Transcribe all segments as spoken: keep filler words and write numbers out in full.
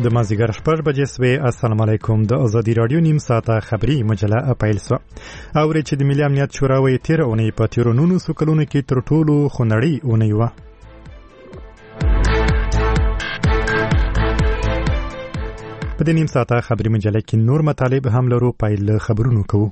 د مازدیګر شپږ بجې سوې. السلام علیکم. د ازادي راډیو نیم ساعته خبري مجله پیل سوه. اورئ چې د ملي امنیت شورا وایي تېره اونۍ په تېرو نولسو کلونو کې تر ټولو خونړۍ اونۍ وه. په دې نیم ساعته خبري مجله کې نور مطالب هم لرو. پیل خبرونو کوو.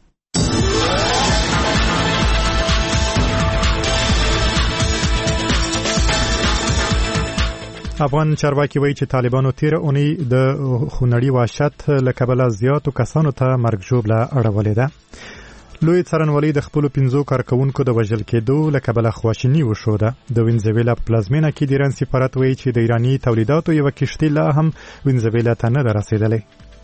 افغان چارواکي وایي چې طالبانو تېره اونۍ د خونړي وحشت له کبله زیاتو کسانو ته مرګ ژوبله اړولې ده. لوی څارنوالۍ د خپلو پنځو کارکوونکو د وژل کېدو له کبله خواشیني وښوده. د وینزویلا په پلازمینه کې د ایران سفارت وایي چې د ایراني تولیداتو یوه کښتۍ لا هم وینزویلا ته نه ده رسېدلې.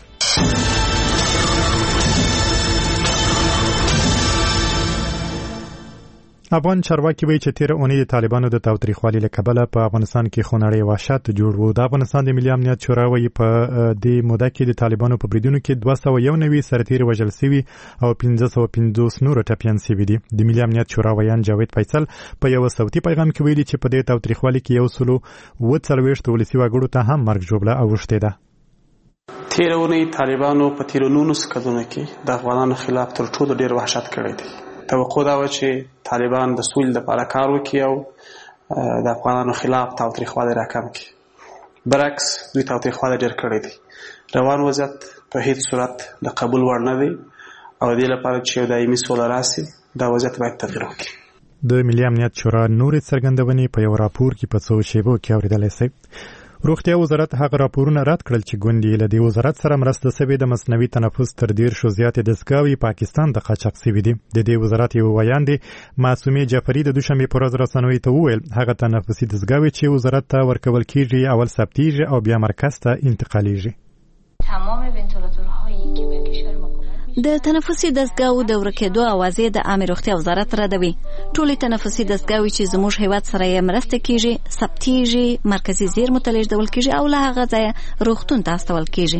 افغان چارواکي وایي چې تېره اونۍ د طالبانو د تاوتریخوالي له کبله په افغانستان کې خونړی وحشت جوړ و. د افغانستان د ملي امنیت شورا وایي په دې موده کې د طالبانو په بریدونو کې دوه سوه یو نوي سرتیري وژل سوي او پنځه سوه پنځوس نور ټپیان سوي دي. د ملي امنیت شورا ویان جاوید فیصل په یو صوتي پیغام کې ویلي چې په دې تاوتریخوالي کې یو سلو اووه څلوېښت ولسي وګړو ته هم مرګ ژوبله اوښتې ده. تېره اونۍ طالبانو په تېرو نولسو کلونو کې د افغانانو خلاف تر ټولو ډېر وحشت کړی دی. توقع دا و چې طالبان د سولې لپاره کار وکړي او د افغانانو خلاف تاوتریخوالی راکم کړي. برعکس دوی تاوتریخوالی ډېر کړی دی. روان وضعیت په هیڅ صورت د قبول وړ نه دی او د دې لپاره چې یو دایمي سوله راسي دا وضعیت باید تغییر وکړي. د ملي امنیت شورا نورې څرګندونې په یو راپور کې په څو شیبو کې اورېدلی شئ. روغتیا وزارت هغه راپورونه رد کړل چې ګوندې له دې وزارت سره مرسته سوې د مصنوعي تنفس تر دېرشو زیاتې دستګاوې پاکستان ته قاچاق سوي دي. د دې وزارت یو ویاندې معصومې جعفري د دوشنبې په ورځ رسنیو ته وویل هغه تنفسي دستګاوې چې وزارت ته ورکول کېږي اول ثبتېږي او بیا مرکز ته انتقالیږي. تمام ونتیلاتورهایی که به کشور د تنفسي دستګاو د ورکېدو اوازې د عامه روغتیا وزارت ردوي. ټولې تنفسي دستګاوې چې زموږ هیواد سره یې مرسته کیږي ثبتېږي، مرکزي زیرمو ته لیږدول کیږي او له هغه ځایه روغتون ته استول کیږي.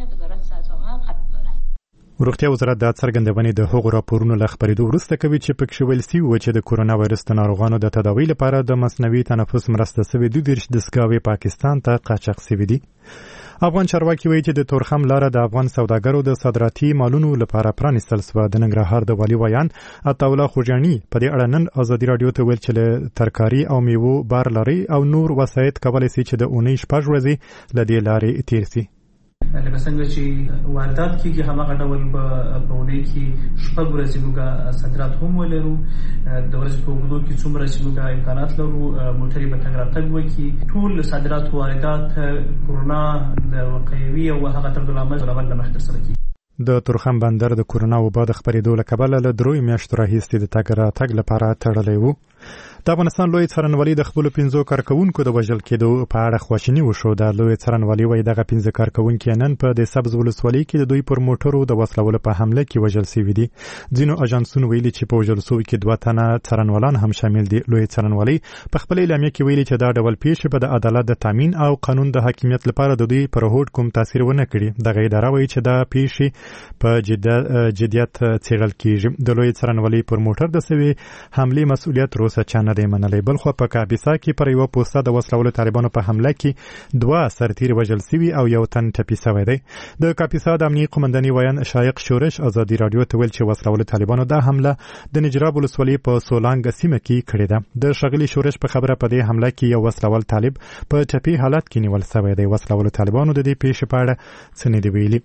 روغتیا وزارت دا څرګندونې د هغو راپورونو له خپرېدو وروسته کوي چې پکې ویل سوي وو چې د کورونا وایرس د ناروغانو د تداوۍ لپاره د مصنوعي تنفس مرسته سوې دوه دېرش دستګاوې پاکستان ته قاچاق سوي دي. افغان چارواکي وایي چې د تورخم لاره د افغان سوداګرو د صادراتي مالونو لپاره پرانیستل سوه. د ننګرهار د والي ویان عطاالله خوجاني په دې اړه نن ازادي راډیو ته ویل چې له ترکاري او میوو بار لري او نور وسایط کولی شي چې د اونۍ شپږ ورځې له دې لارې تېر شي. لکه څنګه چې واردات کېږي هماغه ډول به په اونۍ کې شپږ ورځې موږ صادرات هم ولرو. د ورځې په اوږدو کې څومره چې موږ امکانات لرو موټرې به تګ راتګ وکړي. ټول صادرات او واردات کورونا د وقایوي او هغه طردالعمل له مخې ترسره کېږي. د تورخم بندر د کورونا وبا د خپرېدو له کبله له درویو میاشتو راهیسې د تګ راتګ لپاره تړلی و. د افغانستان لوی څارنوالي د خپلو پنځو کارکوونکو د وژل کېدو په اړه خواشیني وښوده. لوی څارنوالي وایي دغه پنځه کارکوونکي نن په د سبز ولسوالۍ کې د دوی پر موټرو د وسلولو په حمله کې وژل سوي دي. ځینو اژانسونو ویلي چې په وژل سویو کې دوه تنه څارنوالان هم شامل دي. لوی څارنوالي په خپل اعلامیه کې ویلي چې دا ډول پیښې به د عدالت د تامین او قانون د حاکمیت لپاره د دوی پر هوډ کوم تاثیر ونه کړي. دغه اداره وایي چې دا پیښې په جدیت څېړل کېږي. د لوی څارنوالي پر موټر د سوي حملې مسؤلیت روسه چا نه دی منلی. بلخو په کاپیسا کې پر یوه پوسته د وسلولو طالبانو په حمله کې دوه سرتیري وژل سوي او یو تن ټپي سوی دی. د کاپیسا د امنیې قومنداني ویان شایق شورش ازادي راډیو ته ویل چې وسلولو طالبانو دا حمله د نجراب ولسوالۍ په سولانګ سیمه کې کړې ده. د ښاغلي شورش په خبره په دې حمله کې یو وسلول طالب په ټپي حالت کې نیول سوی دی. وسلولو طالبانو د دې پیښې په اړه څه نه دي ویلي.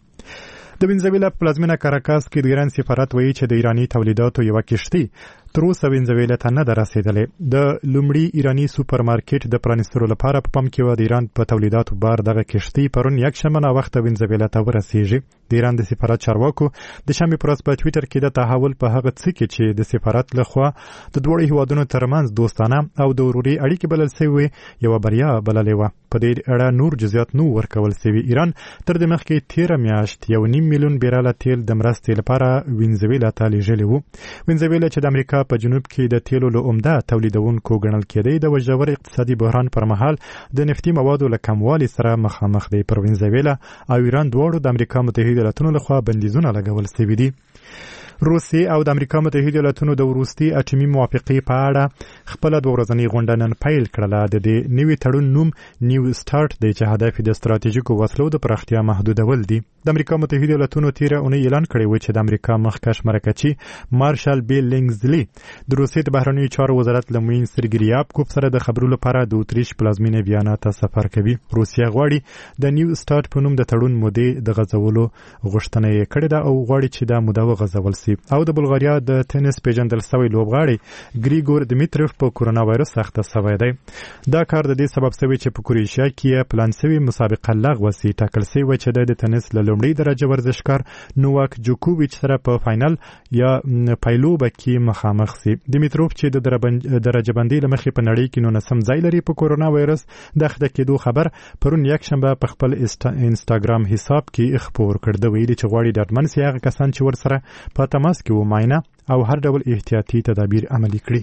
د وینزویلا په پلازمینه کاراکاس کې د ایران سفارت وایي چې د ایراني تولیداتو یوه کښتۍ تر اوسه وینزویلا ته نه ده رسېدلې. د لومړي ایراني سوپر مارکیټ د پرانیستلو لپاره په پام کې وه د ایران په تولیداتو بار دغه کښتۍ پرون یکشنبه ناوخته وینزویلا ته ورسېږي. د ایران د سفارت چارواکو د شنبې په ورځ په ټویټر کې د تحول په هغه څه کې چې د سفارت لخوا د دواړو هیوادونو ترمنځ دوستانه او د ورورۍ اړیکې بلل سوې یوه بریا بللې وه. په دې اړه نور جزئیات نو ورکول سوي. ایران تر دې مخکې تېره میاشت یو نیم میلیون بیراله تیل د مرستې لپاره وینزویلا ته لیږلی و. وینزویلا چې د امریکا په جنوب کې د تیلو له عمده تولیدونکو ګڼل کېدی د ژور اقتصادي بحران پر مهال د نفتي موادو له کموالي سره مخامخ دی. پر وینزویلا او ایران دواړو د امریکا متحده ایالاتونو لخوا بندیزونه لګول سوي دي. روسیې او د امریکا متحده ایالاتونو د وروستي اټومي موافقې په اړه خپل د ورځنی غونډه نن پیل کړله. د دې نوي تړون نوم نیو سٹارټ دی چې هدف د ستراتیژیکو وسلو د پراختیا محدودول دي. د امریکا متحده ایالاتونو تیره اونۍ اعلان کړی و چې د امریکا مخکښ مرکچي مارشال بیل لینګزلی د روسیې د بهرنیو چارو وزارت له معین سرګي یابکوف سره د خبرو لپاره د اتریش پلازمینې ویانا ته سفر کوي. روسیه غواړي د نیو سٹارټ په نوم د تړون مودې د غځولو غوښتنه یې کړې ده او غواړي چې دا موده وغځول شي. او د بلغاریا د ټینس پیژندل شوی لوبغاړی ګریګور دمیتروف په کورونا وایرس اخته شوی دی. دا کار د دې سبب شوی چې په کروشیا کې پلان شوی مسابقه لغوه شي. ټاکل شوی چې د ټینس له لومړي درجه ورزشکار نوواک جوکوویچ سره په فائنل یا پایلوبه کې مخامخ شي. دمیتروف چې د درجه بندۍ له مخې په نړۍ کې نولسم ځای لري په کورونا وایرس د اخته کېدو خبر پرون یکشنبه په خپل انسټاګرام حساب کې خپور کړ. د ویلي چې غواړي ډاډمن شي هغه کسان چې ورسره په تماس کې و معاینه او هر ډول احتیاطي تدابیر عملي کړي.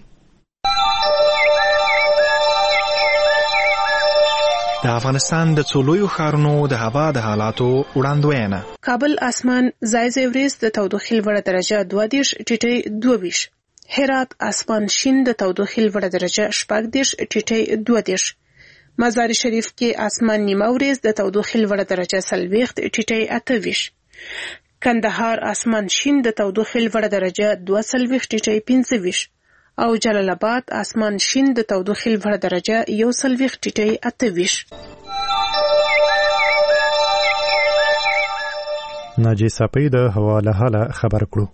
د افغانستان د څولویو ښارونو د هوا د حالاتو وړاندوینه. کابل اسمان ځای ځای وریځ د تودوخې لوړه درجه دوه دېرش ټیټۍ دوه ویشت. هرات اسمان شین د تودوخې لوړه درجه شپږ دېرش ټیټۍ دوه دېرش. مزار شریف کې اسمان نیمه وریځ د تودوخې لوړه درجه څلوېښت ټیټۍ اته ویشت. کندهار اسمان شین د تودوخې لوړه درجه دوه څلوېښت ټیټۍ پنځه ویشت. او جلال آباد اسمان شین د تودوخې لوړه درجه یو څلوېښت ټیټۍ اته ویشت. ناجی صافی د هوا له حاله خبر کړو.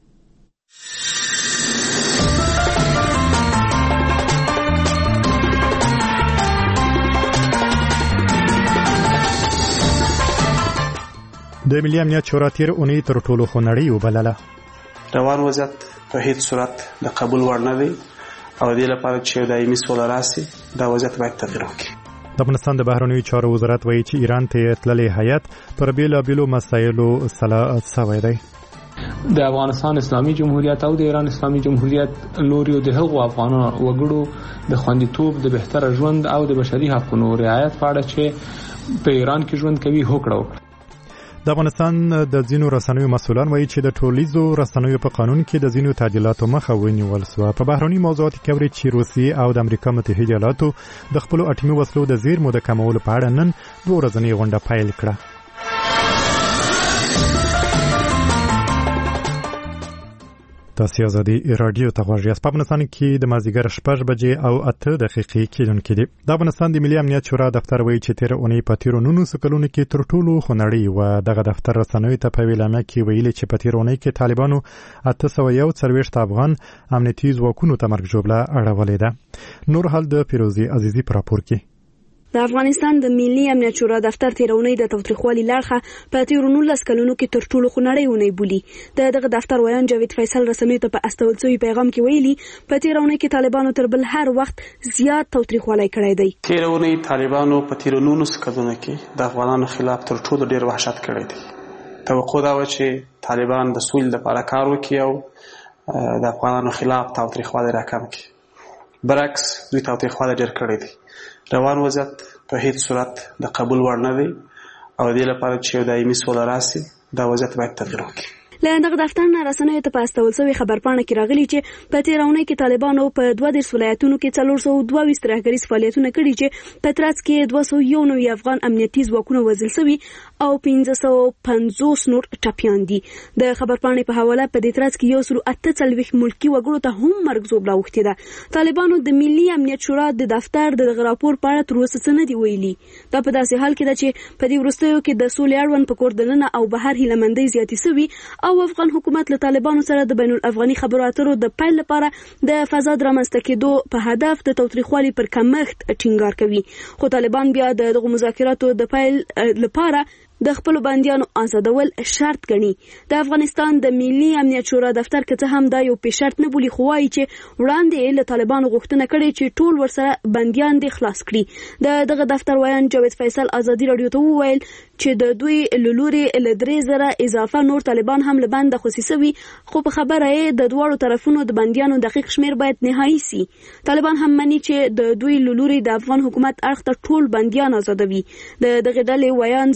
د ملي امنیت شورا تیر اونۍ تر ټولو خونړۍ وبلله. روان وضعیت په هیڅ صورت د قبول وړ نه دی او دې لپاره چې دایمي سوله راسي دا وضعیت باید تغیر وکړي. د افغانستان د بهرنیو چارو وزارت وایي چې ایران ته تللی هیات پر بیلابیلو مسایلو سلا سوی دی. د افغانستان اسلامي جمهوریت او د ایران اسلامي جمهوریت لوري د هغو افغان وګړو د خوندیتوب د بهتر ژوند او د بشري حقوقو رعایت په اړه چې په ایران کې ژوند کوي هوکړه وکړه. د افغانستان د ځینو رسنیو مسؤلان وایي چې د ټولیزو رسنیو په قانون کې د ځینو تعدیلاتو مخه ونیول شوه. په بهرني موضوعاتو کې اوري چې روسیې او د امریکا متحده ایالاتو د خپلو اټومي وسلو د زیرمو د کمولو په اړه نن دوه ورځنۍ غونډه پیل کړه. تاسو ازادي رادیو ته غواړئ. په افغانستان کې د مازیګر شپږ بجې او اته دقیقې کېدونکې دي. د افغانستان د ملي امنیت شورا دفتر وایي چې تیر اونۍ په تیرو نولسو کلونو کې تر ټولو خونړۍ و. دغه دفتر رسنیو ته په ویلامه کې ویلي چې په تیر اونۍ کې طالبانو اته سوه یو څلوېښت افغان امنیتي ځواکونو ته مرګ ژوبله اړولې ده. نور حال د فیروزي عزیزي په راپور کې. د افغانستان د ملي امنیت شورا دفتر تیرونی د تاوتریخوالي لړخه په تیر نولس کلونو کې تر ټولو خونړۍ ونی بولی. د دغه دفتر ویان جاوید فیصل رسنیو ته په استول شوی پیغام کې ویلي په تیرونی کې طالبانو تر بل هر وخت زیات تاوتریخوالی کړی دی. تیرونی طالبانو په تیر نولس کلونو کې د افغانانو خلاف تر ټولو ډیر وحشت کړی دی. توقع دا و چې طالبان د سولې لپاره کار وکړي او د افغانانو خلاف تاوتریخوالی راکم کړي. برعکس دوی تاوتریخوالی ډیر کړی دی. روان وضعیت په هیڅ صورت د قبول وړ نه دی او دې لپاره چې دایمي سوله راسي دا وضعیت باید تغیر وکړي. له دغه دفتر نه رسنیو ته په استول شوی خبرپاڼه کې راغلی چې په تیرونه کې طالبانو په دوه دېرش ولایتونو کې څلور سوه دوه ویشت ترهګریز فعالیتونه کړي چې په ترڅ کې دوه سوه یو نوي افغان امنیتي ځواکونه وژل شوي او پنځه سوه پنځوس نور ټپیان دي. د خبرپاڼې په حواله په دې ترڅ کې یو سل اته څلوېښت ملکي وګړو ته هم مرګ ژوبله اوښتې ده. طالبانو د ملي امنیت شورا د دفتر دغه راپور په اړه تر اوسه څه نه دي ویلي. دا په داسې حال کې ده چې په دې وروستیو کې د سولې اړوند په کور دننه او بهر هیلهمندۍ زیاتې شوي او افغان حکومت له طالبانو سره د بین الافغاني خبرو اترو د پیل لپاره د فضا د رامنځته کېدو په هدف د تاوتریخوالي پر کمښت ټینګار کوي. خو طالبان بیا د دغو مذاکراتو د پیل لپاره د خپل بندیانو آزادول شرط ګڼي. د افغانستان د ملي امنیت شورا دفتر که څه هم دا یو په شرط نه بولی خو وايي چې وړاندې له طالبانو غوښتنه کړې چې ټول ورسره بندیان دي خلاص کړي. د دغه دفتر ویان جاوید فیصل ازادي رادیو ته وویل چې د دوی لوري ل درې زره اضافه نور طالبان هم له بند خصوصي سوي خو په خبره یې د دواړو طرفونو د بندیانو دقیق شمیر باید نهایی سي. طالبان هم مني چې د دوی لوري د افغان حکومت اړخ ته ټول بندیان آزادوي. د دغه ډلې ویان ذبیح الله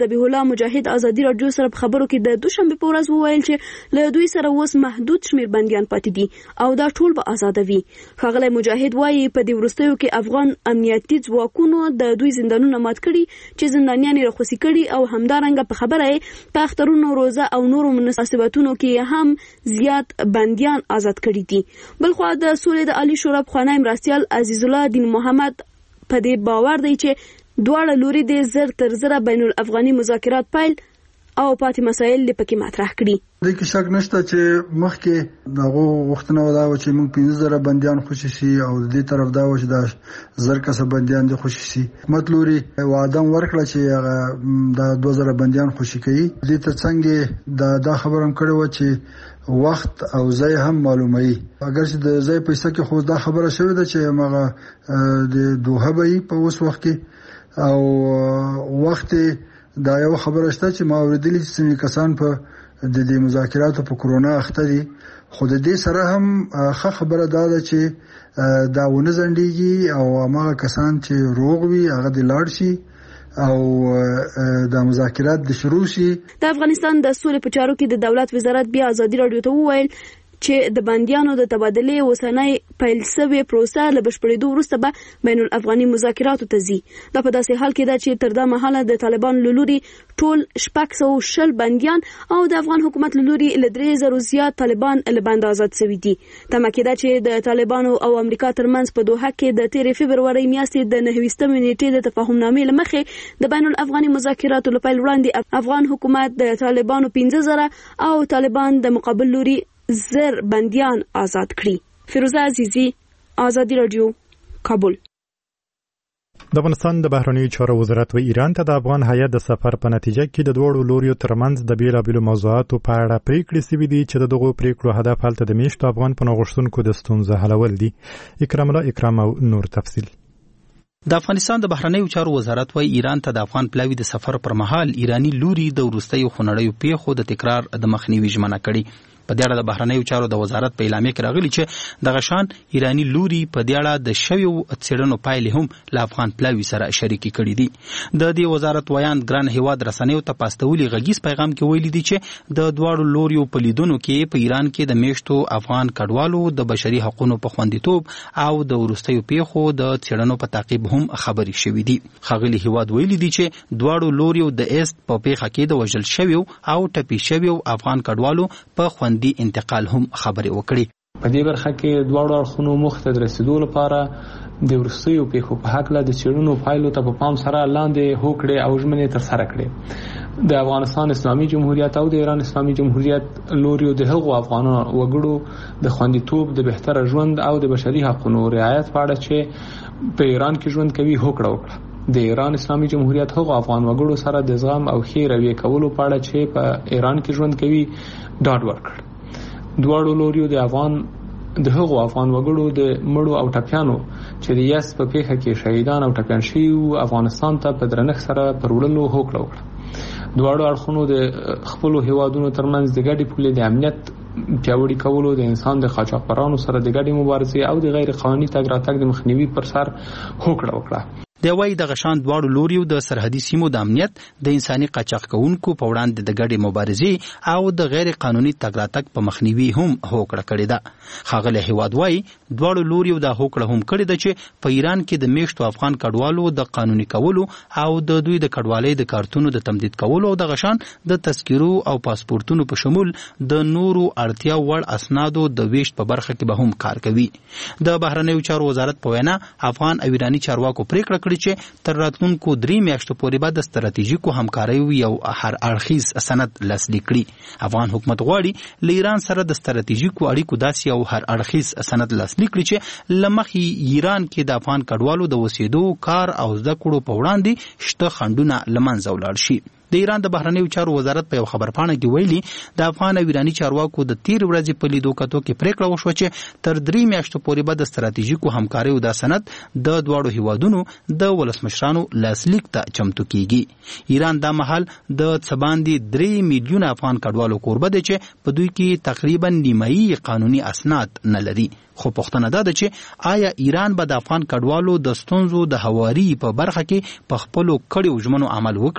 مجاهد ازادي رادیو سره په خبرو کې د دوشنبه په ورځ وویل چې له دوی سره اوس محدود شمیر بنديان پاتې دي او دا ټول به آزادوي. ښاغلی مجاهد وایي په دې وروستیو کې افغان امنیتي ځواکونو د دوی زندانونه مات کړي چې زندانیان یې رخصتي کړي او همدارنګه په خبره یې په اخترونو روزه او نورو مناسبتونو کې هم زیات بندیان آزاد کړي دي. بلخوا د سولې د عالی شورا پخوانی مرستیال عزیز الله دین محمد په دې باور دی چې دواړه لوري د زر تر زره بین الافغاني مذاکرات پیل او پاتې مسایل لپاره مطرح کړي. د کې شک نشته چې مخکې دغه وختونه ودا و چې موږ پنځه زره بنديان خوشي شي او د دې طرف دا و چې د زر کسه بنديان د خوشي شي. حکومت لوري وعده ورکړه چې د دوه زره بنديان خوشي کوي. دې ترڅنګ دا دا خبرم کړې و چې وخت او ځای هم معلوموي. اگر چې د ځای په څه کې خو دا خبره شوې ده چې مغه د دوه به په اوس وخت کې او وخت دا یو خبره شته چې ما اوریدلې چې څنګه کسان په د دې مذاکراتو په کرونا اخته دي. خو د دې سره هم ښه خبره دا ده چې دا ونه ځنډيږي او هغه کسان چې روغ وي هغه د لاړ شي او د مذاکرات د شروع شي. د افغانستان د سولې په چارو کې د دولت وزارت بیا ازادي رادیو ته وویل چې د بنديانو د تبادلې وسنۍ پیل شوې پروسه له بشپړېدو وروسته به بین الافغاني مذاکراتو ته ځي. دا په داسې حال کې ده چې تر دا مهاله د طالبان له لوري ټول شپږ سوه شل بنديان او د افغان حکومت له لوري له درې زرو زیات طالبان له بند آزاد شوي دي. تمه کېده چې د طالبانو او امریکا ترمنځ په دوحه کې د تیرې فبرورۍ میاشتې د نهه ویشتمې نیټې د تفاهمنامې له مخې د بین الافغاني مذاکراتو له پیل وړاندې افغان حکومت د طالبانو پنځه زره او طالبان د مقابل لوري زر بندیان آزاد کړي. فیروزه عزیزی، آزادی رادیو، کابل. د افغانستان د بهرنیو چارو وزارت و ایران ته د افغان هیئت د سفر په نتیجه کې د دوړو لوریو ترمنځ د بیلابیلو موضوعاتو په اړه پریکړې شوې دي چې د دغو پریکړو هدف هلته د میشتو افغان پناه د ستونزو حلول دي. اکرام الله اکرام او نور تفصیل. د افغانستان د بهرنیو چارو وزارت وايي ایران ته د افغان پلاوی د سفر پر مهال ایرانی لوري د وروستیو خونړیو پیښو د تکرار د مخنیوي ژمنه کړې. په دې اړه د بهرنیو چارو د وزارت په اعلامیه کې راغلي چې د غشان ایرانی لوري په دې اړه د شویو څېړنو پایلې هم له افغان پلاوی سره شریکې کړي دي. د دې وزارت ویاند ګران هیواد رسنیو ته پاستولي غږیز پیغام کې ویلي دي چې د دواړو لوریو په لیدونو کې په ایران کې د میشتو افغان کډوالو د بشري حقوقو په خوندیتوب او د وروستیو پیښو د څېړنو په تعقیب هم خبرې شوې دي. ښاغلي هیواد ویلي دي چې دواړو لوریو د ایست په پیښه کې د وژل شویو او ټپي شویو افغان کډوالو په خوندي انتقال هم خبرې وکړي. په دې برخه کې دواړو اړخونو مخته د رسیدو لپاره د وروستیو پیښو په هکله د څېړنو پایلو ته په پام سره لاندې هوکړې او ژمنې ترسره کړې. د افغانستان اسلامي جمهوریت او د ایران اسلامي جمهوریت لوریو د هغو افغان وګړو د خوندیتوب د بهتره ژوند او د بشري حقوقو رعایت په اړه چې په ایران کې ژوند کوي هوکړه وکړه. د ایران اسلامي جمهوریت هغو افغان وګړو سره د زغم او ښې رویې کولو په اړه چې په ایران کې ژوند کوي ډاډ ورکړ. دواړو لوریو د افغان د هغو افغان وګړو د مړو او ټپیانو چې د یاس په پیښه کې شهیدان او ټپیان شوي افغانستان ته په درنښت سره پر وړلو هوکړه وکړه. دواړو اړخونو د خپلو هیوادونو ترمنځ د ګډې پولې د امنیت پیاوړي کولو، د انسان د قاچاقبرانو سره د ګډې مبارزې او د غیر قانوني تګ راتګ د مخنیوي پر سر هوکړه وکړه. د وای د غشان دواړو لوریو د سرحدي سیمو د امنیت، د انساني قاچاق کوونکو په وړاندې د ګډې مبارزې او د غیر قانوني تګ راتګ په مخنیوي هم هوکړه کړې ده. ښاغلی هیواد وای دواړو لوریو دا هوکړه هم کړې ده چې په ایران کې د میشتو افغان کډوالو د قانوني کولو او د دوی د کډوالۍ د کارتونو د تمدید کولو او د غشان د تذکیرو او پاسپورتونو په شمول د نورو اړتیا وړ اسنادو د ویشت په برخه کې به هم کار کوي. د بهرنیو چارو وزارت په وینا افغان او ایرانی چارواکو پریکړه چې تر راتلونکو درې میاشتو پورې به د ستراتیژیکو همکاریو یو هر اړخیز سند لاسلیک کړي. افغان حکومت غواړي له ایران سره د ستراتیژیکو اړیکو داسې یو هر اړخیز سند لاسلیک کړي چې له مخې ایران کې د افغان کډوالو د اوسېدو، کار او زده کړو په وړاندې شته خنډونه له منځه ولاړ شي. د ایران د بهرنیو چارو وزارت په یو خبرپاڼه کې ویلي د افغان او ایرانی چارواکو د تیر ورځې په لیدو کتو کې پریکړه وشوه چې تر درې میاشتو پورې به د ستراتیژیکو همکاریو دا سند د دواړو هیوادونو د ولسمشرانو لاسلیک ته چمتو کیږي. ایران دا مهال د څه باندې درې میلیونه افغان کډوالو کوربه دی چې په دوی کې تقریبا نیمایي قانوني اسناد نه لري. خو پوښتنه ده چې آیا ایران به د افغان کډوالو د ستونزو د هواري په برخه کې په خپلو کړیو ژمنو عمل وکړي؟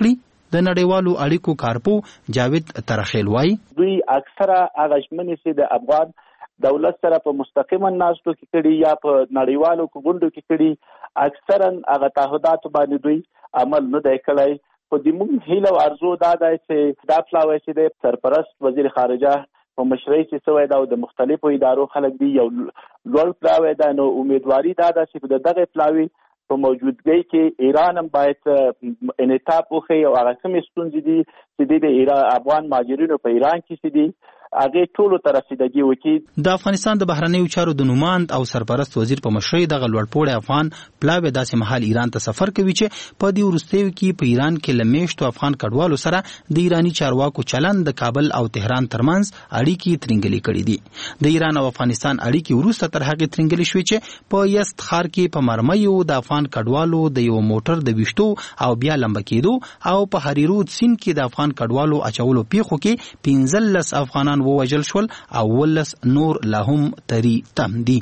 د نړیوالو اړیکو کارپو جاوید ترخیل وایي دوی اکثره هغه ژمنې چې د افغان دولت سره په مستقیما ناستو کې کړي یا په نړیوالو غونډو کې کړي اکثرا هغه تعهدات باندې دوی عمل نه دی کړی. خو د موږ هیله او ارزو دا ده چې دا پلاوی چې د سرپرست وزیر خارجه په مشرۍ چې سوی دا د مختلفو ادارو خلک دی یو لوړ پلاوی ده. نو امیدواري دا ده چې د دغه پلاوی په موجودګۍ کې ایران هم باید انعطاف وښیي او هغه کومې ستونزې دي چې د افغان مهاجرینو په ایران کې دي هغه ټولو ته رسیدګي وکړي. د افغانستان د بهرنیو چارو د نوماند او سرپرست وزیر په مشرۍ دغه لوړپوړی افغان پلاوی داسې مهال ایران ته سفر کوي چې په دې وروستیو کې په ایران کې له میاشتو افغان کډوالو سره د ایراني چارواکو چلند د کابل او تهران ترمنځ اړیکې ترنګلې کړې دي. د ایران او افغانستان اړیکې وروسته تر هغې ترنګلې شوې چې په یزد ښار کې په مرمیو د افغان کډوالو د یو موټر د ویشتو او بیا لمبه کېدو او په هریرود سیند کې د افغان کډوالو اچولو پیښو کې پنځلس افغانان ووژل شول او ولس نور لا هم تری تم دي.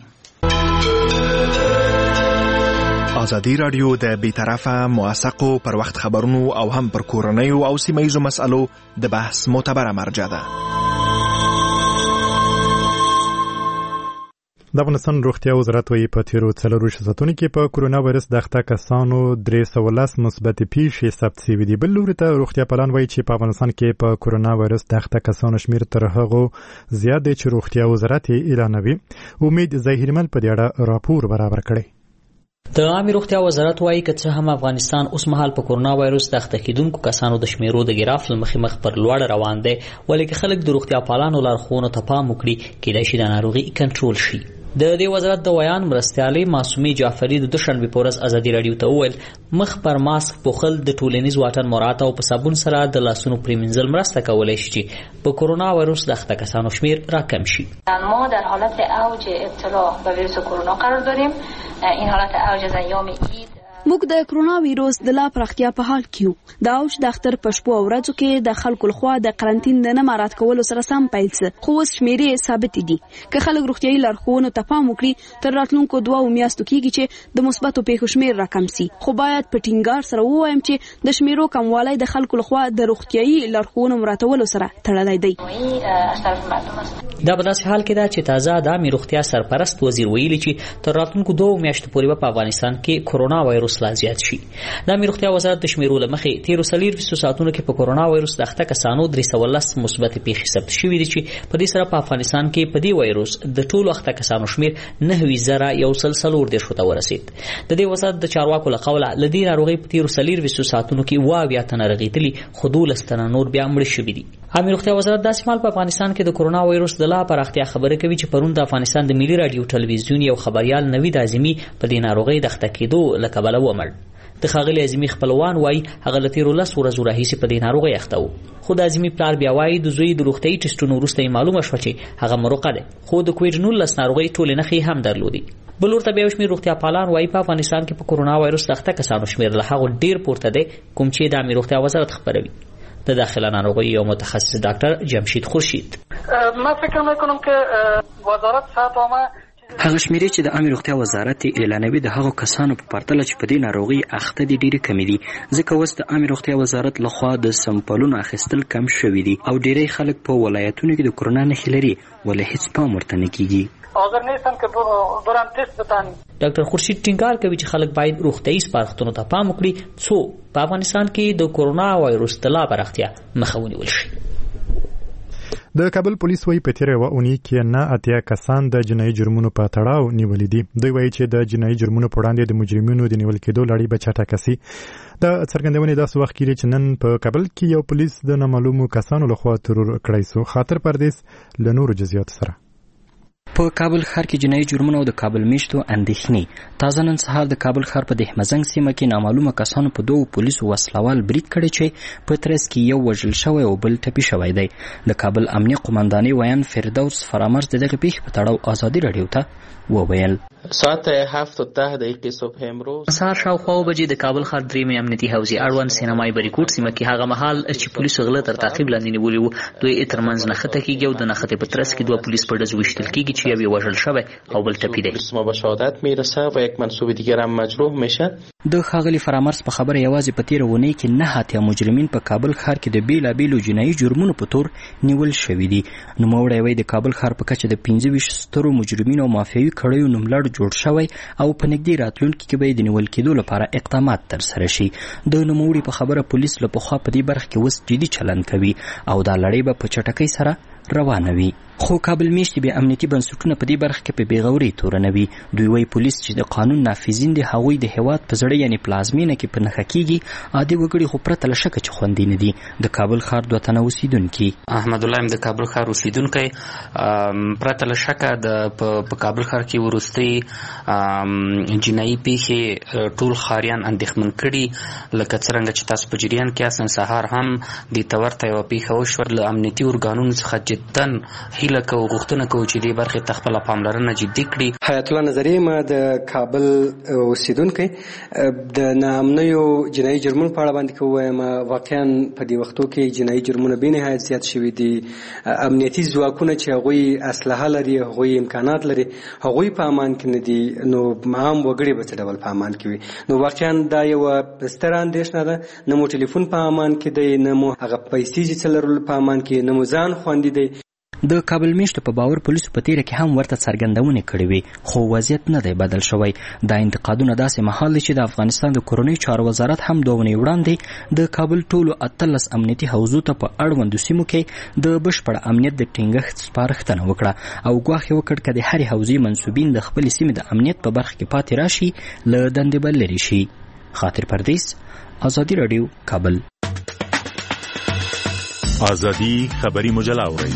ازادي رادیو د بیطرفه موثقو پر وخت خبرونو او هم پر کورنیو او سیمه‌ییزو مسألو د بحث معتبره مرجع ده. د افغانستان روغتیا وزارت وايي په تیرو څلورویشتو ساعتونو کې په کرونا وایرس د اخته کسانو درې سوه لس مثبت پیښې ثبت شوي دي. بل لوري ته روغتیا پالان وايي چې په افغانستان کې په کرونا وایرس د اخته کسانو شمېر تر هغو زیات دی چې روغتیا وزارت یې اعلانوي. امید ظاهرمل په دې اړه راپور برابر کړی. د عامه روغتیا وزارت وايي که څه هم افغانستان اوس مهال په کرونا وایرس د اخته کیدونکو کسانو د شمیرو د ګراف له مخې مخ پر لوړ روان دی، ولې که خلک د روغتیا پالانو لارښوونو ته پام وکړي کېدای شي د ناروغي کنټرول شي. د دې وزارت د ویان مرستیالي معصومي جعفری د دوشنبه په ورځ ازادي رادیو ته وویل مخ پر ماسک پوښل د ټولنیز واټن مراعات او په صابون سره د لاسونو پریمنځل مرسته کولای شي چې په کرونا وایرس د اخته کسانو شمیر راکم شي. ما در حالت اوج ابتلا به ویروس کرونا قرار داریم. این حالت اوج از ایام عید موږ د کرونا وایروس د لا پراختیا په حال کې یو. د اوج د اختر په شپو او ورځو کې د خلکو لخوا د قرنټین د نه مراعات کولو سره سم پیل څه خو اوس شمیرې ثابت دي. که خلک روغتیایي لارښوونو ته پام وکړي تر راتلونکو دوه میاشتو کېږي چې د مثبتو پیښو شمیر راکم سي. خو باید په ټینګار سره ووایم چې د شمیرو کموالی د خلکو لخوا د روغتیایي لارښوونو مراعاتولو سره تړلی دی. دا په داسې حال کې ده چې تازه د عامه روغتیا سرپرست وزیر ویلي چې تر راتلونکو دوه میاشتو پورې په افغانستان کې کرونا وایرس لا زیات شي. د عامه روغتیا وزارت د شمیرو لمخې تیرو څلورویشتو ساعتونو کې په کرونا وایرس د اخته کسانو درې سوه لس مثبت پیښې ثبت شوي دي چې په دې سره په افغانستان کې په دې وایرس د ټولو اخته کسانو شمیر نهه زره یو سل څلور دېرشو ته ورسید. د دې وزارت د چارواکو له قوله له دې ناروغۍ په تیرو څلورویشتو ساعتونو کې اووه اویا تنه رغېدلي خو دولس تنه نور بیا مړه شوي دي. عامه روغتیا وزارت داسې مهال په افغانستان کې د کرونا وایرس د لا پراختیا خبره کوي چې پرون د افغانستان د ملي رادیو ټلویزیون یو خبريال نوید اعظمي په دې ناروغۍ د اخته کېدو له کبله ومړ. د ښاغلي اعظمي خپلوان وایي هغه له تیرو لس ورځو راهیسې په دې ناروغۍ اخته و. خو د اعظمي پلار بیا وایي د زوی د روغتیایي ټسټونو وروسته یې معلومه شوه چې هغه مروقه دی خو د کوویډ نولس ناروغۍ ټولې نښې هم درلودې. بل ورته بیا یو شمېر روغتیا پالان وایي په افغانستان کې په کرونا وایرس د اخته کسانو شمېر له هغو ډېر پورته دی کوم چې د عامه روغتیا وزارت خپروي. د داخله ناروغیو یو متخصص ډاکټر جمشید خورشید ما فکر میکنم که وزارت ساتامه هغه شمیرې چې د عامه روغتیا وزارت اعلانوي د هغو کسانو په پرتله چې په دې ناروغي اخته دي ډېرې کمې دي، ځکه اوس د عامه روغتیا وزارت لخوا د سمپلونو اخیستل کم شوي دي او ډېری خلک په ولایتونو کې د کرونا نښې لري ولې هیڅ پام ورته نه کیږي. حاضر نیستن که برن تست بتن. ډاکټر خورشید ټینګار کوي چې خلک باید روغتیایي سپارښتنو ته پام وکړي څو په افغانستان کې د کرونا وایرس د لا پراختیا مخه ونیول شي. د کابل پولیس وايي په تیره یوه اونۍ کې نه اتیا کسان د جنایي جرمونو په تړاو نیولي دي. دوی وايي چې د جنایي جرمونو په وړاندې د مجرمینو د نیول کېدو لړۍ به چټکه سي. د څرګندونې داسې وخت کې چې نن په کابل کې یو پولیس د نامعلومو کسانو لخوا ترور کړی سو. خاطر پردیس له نورو جزئیاتو سره په کابل ښار کې جنایي جرمونه او د کابل میشتو اندېښنې. تازه نن سهار د کابل ښار په دهمزنګ سیمه کې نامعلومه کسانو په دوو پولیسو وسلوال برید کړی چې په ترڅ کې یو وژل شوی او بل ټپي شوی دی. د کابل امنیه قمندانۍ ویان فردوس فرامرز د دغه پیښې په تړاو ازادي راډیو ته وویل ساعت هفت و ده دقیقه صبح امروز سهار شاوخوا اوه بجې د کابل ښار درېیمې امنیتي حوزې اړوند سینمای بریکوټ سیمه کې هغه مهال چې پولیسو غله تر تعقیب لاندې نیولي وو دوی یې ترمنځ نښته کېږي او د نښتې په ترڅ کې دوه پولیس په ډزو ویشتل کېږي چې یو وژل شوی او بل ټپي دی. ما به شهادت میرسه و یک منصوب دیگر هم مجروح میشه. د ښاغلي فرامرز په خبره یوازې په تیره اونۍ کې نه اتیا مجرمین په کابل ښار کې د بیلابیلو جنایي جرمونو په تور نیول شوي دي. نوموړی وایي د کابل ښار په کچه د پنځه ویشت سترو مجرمینو او مافیایي کړیو نوملړ جوړ شوی او په نږدې راتلونکي کې به یې د نیول کېدو لپاره اقدامات ترسره شي. د نوموړي په خبره پولیس له پخوا په دې برخه کې اوس جدي چلند کوي او دا لړۍ به په چټکۍ سره روانه وي. خو کابل میشتې بیا امنیتي بنسټونه په دې برخه کې په بېغورۍ تورنوي. دوی وایي پولیس چې د قانون نافذین دي هغوی د هېواد په زړه یعنې پلازمینه کې په نښه کېږي. عادي وګړي خو پرته له شکه چې خوندي نه دي. د کابل ښار دوه تنه اوسېدونکي احمد الله یم د کابل ښار اوسېدونکی. پرته له شکه د په کابل ښار کې وروستۍ جنایي پیښې ټول ښاریان اندېښمن کړي. لکه څرنګه چې تاسو په جریان کې یاست، سهار هم دې ته ورته یوه پیښه وشوه. له امنیتي ارګانونو څخه جدا هیله کوو غوښتنه کوو چې دې برخې ته خپله پاملرنه جدي کړي. حیات الله نظري یم د کابل اوسېدونکی. د ناامنیو جنایي جرمونو په اړه باندې که ووایم، واقعا په دې وختو کې جنایي جرمونه بې نهایت زیات شوي دي. امنیتي ځواکونه چې هغوی اسلحه لري، هغوی امکانات لري، هغوی په امان کې نه دي، نو عام وګړي به څه ډول په امان کې وي؟ نو واقعا دا یوه ستره اندېښنه ده. نه مو ټلیفون په امان کې دی، نه مو هغه پیسې چې څه لرلو په امان کې، نه مو ځان خوندي دی. د کابل میشتو په باور پولیسو په تیره کې هم ورته څرګندونې کړې وې، خو وضعیت نه دی بدل شوی. دا انتقادونه داسې مهال دی چې د افغانستان د کورنیو چارو وزارت هم دوه اونۍ وړاندې د کابل ټولو اتلس امنیتي حوزو ته په اړوندو سیمو کې د بشپړ امنیت د ټینګښت سپارښتنه وکړه او ګواښ یې وکړ که د هرې حوزې منصوبین د خپلې سیمې د امنیت په برخه کې پاتې راشي له دندې به لرې شي. خاطر پردیس، ازادي راډیو، کابل. ازادي خبري مجله اورئ.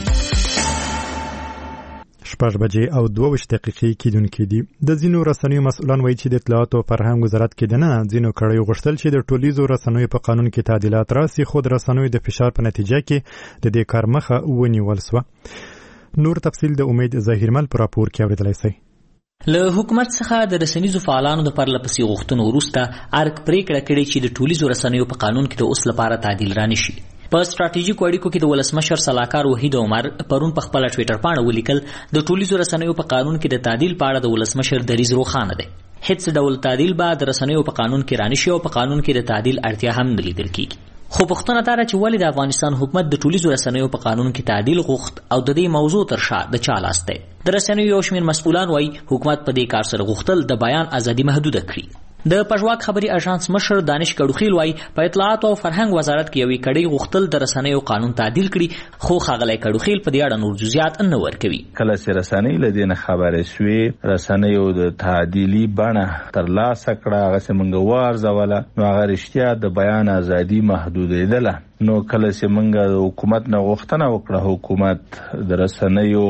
شپږ بجې او دوه ویشت دقیقې کېدونکې دي. د ځینو رسنیو مسؤلان وایي چې د اطلاعاتو او فرهنګ وزارت کې د نه ځینو کړیو غوښتل چې د ټولیزو رسنیو په قانون کې تعدیلات راسي، خو د رسنیو د فشار په نتیجه کې د دې کار مخه ونیول سوه. نور تفصیل د امید ظاهرمل په راپور کې اورېدلی شئ. له حکومت څخه د رسنیزو فعالانو د پرلپسې غوښتنو وروسته ارګ پریکړه کړې چې د ټولیزو رسنیو په قانون کې د اوس لپاره تعدیل رانشي. په ستراتیژیکو اړیکو کې د ولسمشر سلاکار وحید عمر پرون په خپل ټویټر باندې ولیکل د ټولیزو رسنیو په قانون کې د تعدیل په اړه د ولسمشر دریځ روښانه دی. هیڅ ډول تعدیل به د رسنیو په قانون کې رانشي او په قانون کې د تعدیل اړتیا هم نه لیدل کیږي. خو پوښتنه دا ده چې ولې د افغانستان حکومت د ټولیزو رسنیو په قانون کې تعدیل غوښت او د دې موضوع تر شا د چا لاس دی؟ د رسنیو یو شمېر مسؤلان وایي حکومت په دې کار سره غوښتل د بیان ازادي محدوده کړي. د پژواک خبري اژانس مشر دانش کډوخیل وایي په اطلاعات او فرهنګ وزارت کې یوې کړۍ غوښتل د رسنیو قانون تعدیل کړي، خو ښاغلی کډوخیل په دې اړه نور جزئیات نه ورکوي. کله چې رسنۍ له دې نه خبرې شوې، رسنیو د تعدیلي بڼه ترلاسه کړه، هغسې موږ وارزوله، نو هغه رښتیا د بیان ازادي محدودېدله. نو کله چې موږ د حکومت نه غوښتنه وکړه، حکومت د رسنیو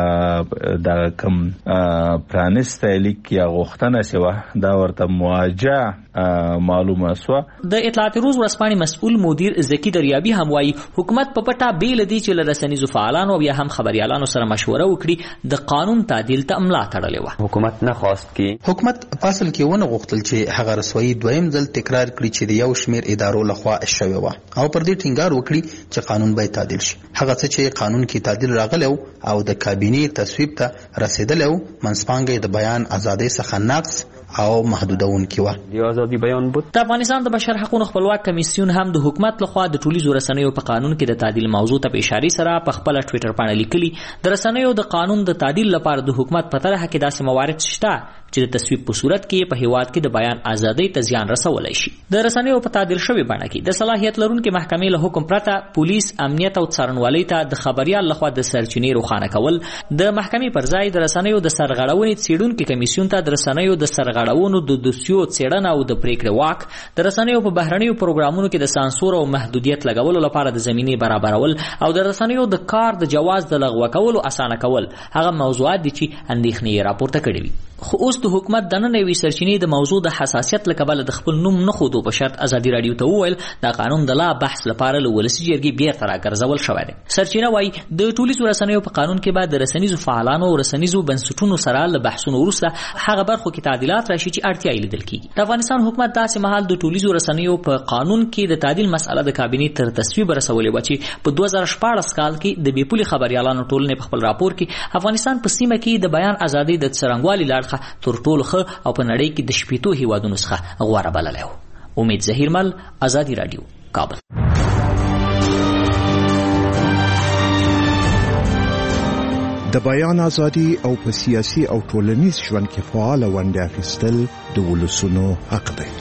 د کوم پرانیستی لیک یا غوښتنه چې وه دا ورته مواجه معلومه سوه. د اطلاعات روز ورځپاڼې مسؤل مدیر زکی دریابي هم وایي حکومت په پټه بې له دې چې له رسنیزو فعالانو او یا هم خبریالانو سره مشوره وکړي د قانون تعدیل ته ملا تړلې وه. حکومت نه خواست کې حکومت په اصل کې ونه غوښتل چې هغه رسوایي دویم ځل تکرار کړي چې د یو شمېر ادارو لخوا شوې وه او پر دې ټینګار وکړي چې قانون باید تعدیل شي. هغه څه چې قانون کې تعدیل راغلی او د کابینې تصویب ته رسیدلی و، منځپانګه د بیان ازادۍ څخه نقص او محدودونکي وه. د ازادي بیان بود. د افغانستان د بشر حقوقو خپلواک کمیسیون هم د حکومت لخوا د ټولیزو رسنیو په قانون کې د تعدیل موضوع ته په اشاره سره په خپل ټویټر باندې لیکلي د رسنیو د قانون د تعدیل لپاره د حکومت په طرحه کې داسې موارد شته چې د تصویب په صورت کې په هیواد کې د بیان ازادۍ ته زیان رسولی شي. د رسنیو په تعدیل شوې بڼه کې د صلاحیت لرونکي محکمې له حکم پرته پولیس، امنیت او څارنوالۍ ته د خبریال لخوا د سرچینې روښانه کول، د محکمې پر ځای د رسنیو د سرغړونې څېړونکي کمیسیون ته د رسنیو د سرغړونو د دوسیو څېړنه او د پریکړې واک، د رسنیو په بهرنیو پروګرامونو کې د سانسور او محدودیت لګولو لپاره د زمینې برابرول او د رسنیو د کار د جواز د لغوه کولو اسانه کول هغه موضوعات دي چې اندېښنې یې راپورته کړې وي. خو اوس د حکومت د ننوي سرچینې د موضوع د حساسیت له کبله د خپل نوم نه خودو په شرط ازادي رادیو ته وویل دا قانون د لا بحث لپاره له ولسي جرګې بیرته راګرځول شوی دی. سرچینه وایي د ټولیزو رسنیو په قانون کې به د رسنیزو فعالانو او رسنیزو بنسټونو سره له بحثونو وروسته هغه برخو کې تعدیلات راشي چې اړتیا یې لیدل کېږي. د افغانستان حکومت داسې مهال د ټولیزو رسنیو په قانون کې د تعدیل مسأله د کابینې تر تصویب رسولې وه چې په دوه زره شپاړس کال کې د بې پولې خبریالانو ټولنې په خپل راپور کې افغانستان په سیمه کې د بیان ازادۍ د څرنګوالي له اړخه تر ټولو او په نړۍ کې د شپېتو هیوادونو څخه غوره بللی و. امید ظهیرمل، ازادي رادیو، کابل. د بیان ازادي او په سیاسي او ټولنیز ژوند کې فعال ونډه اخیستل د ولسونو حق دی.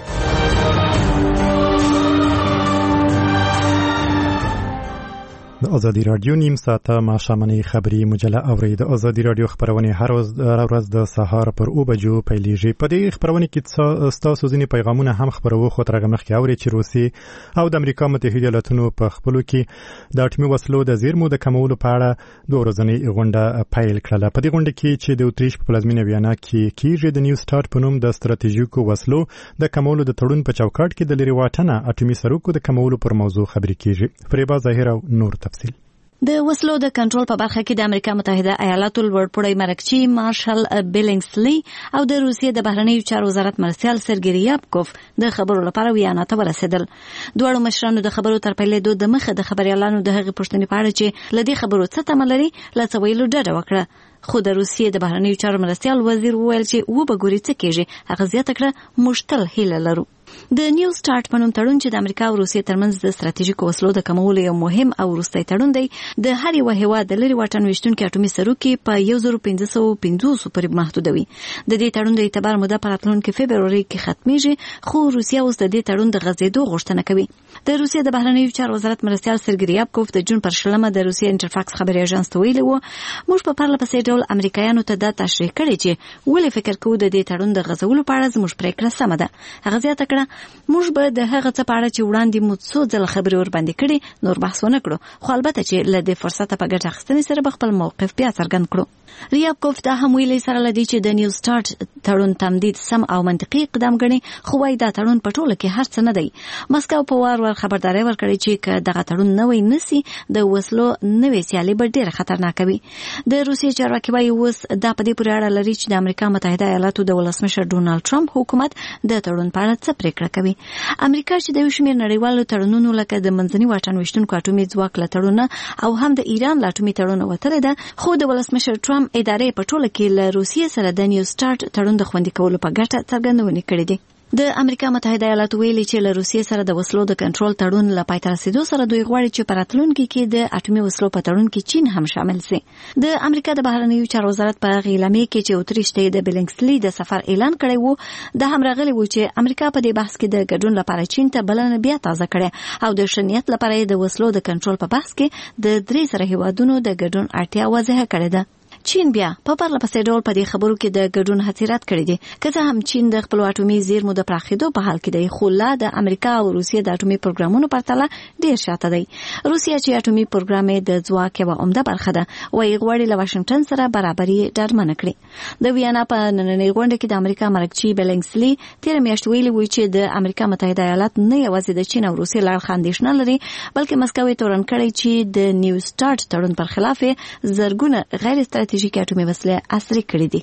د ازادي رادیو نیم ساعته ماښامنۍ خبري مجله اورئ. د ازادي رادیو خبرونه هر ورځ د سهار پر اوه بجو پیلیږي. په دې خبرونه کې ستاسو ځینې پیغامونه هم خبرو خو تر هغه مخکې اورئ چې روسیې او د امریکا متحده ایالاتونو په خپلو کې د اټومي وسلو د زیرمو د کمولو په اړه دوه ورځنۍ غونډه پیل کړله. په دې غونډه کې چې د اتریش په پلازمینه ویانا کې کیږي د نیو سټارټ په نوم د ستراتیژیکو وسلو د کمولو د تړون په چوکاټ کې د لري واټنه اټومي سرکو د کمولو پر موضوع خبرې کیږي. فریبا ظاهر او نور تفصیل. د وسلو د کنټرول په برخه کې د امریکا متحده ایالاتو لوړپوړی مرکچی مارشل بیلینګسلی او د روسیې د بهرنیو چارو وزارت مرسیال سرګی ریابکوف د خبرو لپاره ویانا ته ورسېدل. دواړو مشرانو د خبرو تر پیلېدو د مخه د خبريالانو د هغې پوښتنې په اړه چې له دې خبرو څه تمه لري له څه ویلو ډډه وکړه. خو د روسیې د بهرنیو چارو مرسیال وزیر وویل چې وبګوري څه کېږي. هغه زیاته کړه موږ تل هیله لرو. د نیو سټارټ په نوم تړون چې د امریکا او روسیې ترمنځ د ستراتیژیکو وسلو د کمولو یو مهم او وروستی تړون دی، د هر یو هیواد د لري واټن ویشتونکي اټومي سروکي په یو زر پنځه سوه پنځوس پورې محدودوي. د دې تړون د اعتبار موده په راتلونکي فبروري کې ختمیږي، خو روسیه اوس د دې تړون د غځېدو غوښتنه کوي. د روسیې د بهرنیو چارو وزارت مرستیال سرګی ریابکوف د جون پر شلمه د روسیې انټرفاکس خبري اژانس ته ویلي وو موږ په پرله پسې ډول امریکایانو ته دا تشریح کړې چې ولې فکر کوو د دې تړون د غځولو په اړه زموږ پریکړه سمه ده. هغه زیاته کړه موږ به د هغه څه په اړه چې وړاندې مو څو ځله خبرې ورباندې کړې نور بحث ونه کړو، خو البته چې له دې فرصته په ګټه اخیستنې سره به خپل موقف بیا څرګند کړو. ریابکوف دا هم ویلي سره لدی چې د نیو سټارټ تړون تمدید سم او منطقي اقدام ګڼي، خو وايي دا تړون په ټوله کې هر څه نه دی. مسکو په وار ور خبرداري ورکړي چې که دغه تړون نه وي نسی د وسلو نوې سیالي به ډېره خطرناکه وي. د روسیې چارواکي وايي اوس دا په دې پورې اړه لري چې د امریکا متحده ایالاتو د ولسمشر ډونالد ټرمپ حکومت د تړون په اړه څه پریکړه کوي. امریکا چې د یو شمېر نړیوالو تړونونو لکه د منځني واټن ویشتونکو اټومي ځواک له تړونه او هم د ایران له اټومي تړونه وتلې ده، خو د ولسمشر ټرمپ ادارې په ټوله کې له روسیې سره د نیو سټارټ تړون د خوندي کولو په ګټه څرګندونې کړې دي. د امریکا متحده ایالاتو ویلي چې له روسیې سره د وسلو د کنټرول تړون له پای ته رسیدو سره دوی غواړي چې په راتلونکي کې د اټومي وسلو په تړون کې چین هم شامل شي. د امریکا د بهرنیو چارو وزارت په اعلامیه کې چې اتریش ته د بیلینګسلی د سفر اعلان کړی وو د هم راغلی وو چې امریکا په دې بحث کې د ګډون لپاره چین ته بلنه بیا تازه کړې او د شنیت لپاره د وسلو د کنټرول په بحث کې د درې سره هیوادونو د ګډون اړتیا واضحه کړې ده. چین بیا په پرله پسې ډول په دې خبرو کې د ګډون هڅې رد کړې دي، که څه هم چین د خپلو اټومي زیرمو د پراخېدو په حال کې دی، خو لا د امریکا او روسیې د اټومي پروګرامونو پرتله ډېر شاته دی. روسیه چې اټومي پروګرام یې د ځواک یوه عمده برخه ده وایي غواړي له واشنګټن سره برابري ډاډمنه کړي. د ویانا په نننۍ غونډه کې د امریکا مرکچی بیلینګسلی تېره میاشت ویلي وو چې د امریکا متحده ایالات نه یوازې د چین او روسیې له اړخه اندېښنه لري، بلکې مسکو یې تورن کړی چې د نیو سټارټ تړون پر خلاف زرګونه غیر ستراتیژیکي اټومي وسلې عصري کړې دي.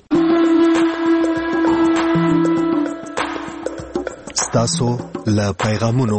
ستاسو له پیغامونو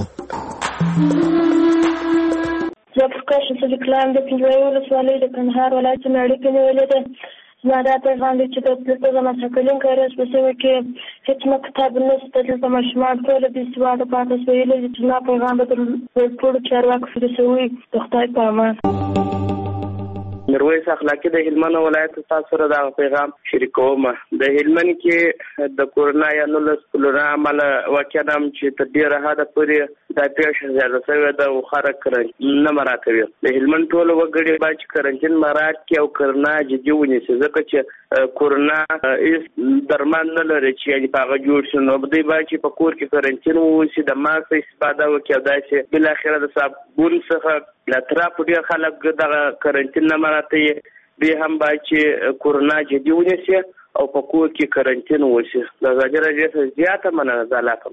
زه فرقاش سلیکلام د پنځوي ولسوالۍ د کندهار ولایت نه اړیکې نیولې ده. زما دا پیغام دی چې د پلټو زما سکلین کارس په سیمه کې هیڅ مکتب نشته، دلته ماشومان ټول بې سواده پاتې شوي دي. چې زما پیغام به تر ټولو چارواکو پورې رسوي. د خدای په امان. میرویس اخلاقی د هلمند ولایت تاسو سره دا پیغام شریکوم. د هلمند کې د کورونا یا نولس کلونا عمل واقع نام چې تر ډیره حده پورې د پیښه زیاته شوې ده او خلک کرنټین نه مراکوي. د هلمند ټول وګړي باید کرنټین مراد کې او کرونا جدي ونیسي، ځکه چې کورونا هیڅ درمان نه لري چې هغه جوړ شي. نو دوی باید چې په کور کې کرنټین ووسي، د ماسک استفاده وکړي او داسې بل اخره د صابون څخه لترا په ډیر خلک د کرنټین نه مراته دي هم باید چې کورونا جدي ونیسي او په کور کې کرنټین وشي. د ازادي راډیو څخه زیاته مننه. زاله کوم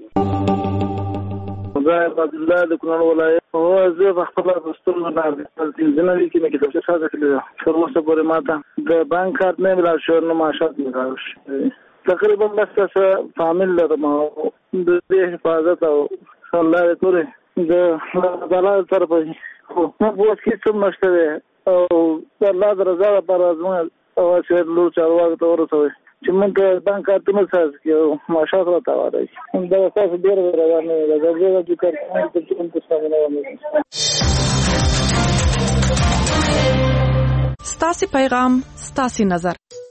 زه عبد الله د کونړ ولایت او زه په خپل رستور نه د ځنوي کې کې د څه کړی تر اوسه پورې ماته د بانک کارت نه ملا شو نو ماشات نه راوش تقریبا بس څه فامیل لرم د دې حفاظت او الله دې تورې د الله طرفه خو په وخت کې څه مشته او الله درزا لپاره زموږ او چې لور چارواکو ته ورسوي چې موږ بانک کارتونه ساز کیو ماشات راته وایي دا تاسو ډیر روانه ده دا زه چې کارتونه ته څنګه ونه ستاسو پیغام ستاسو نظر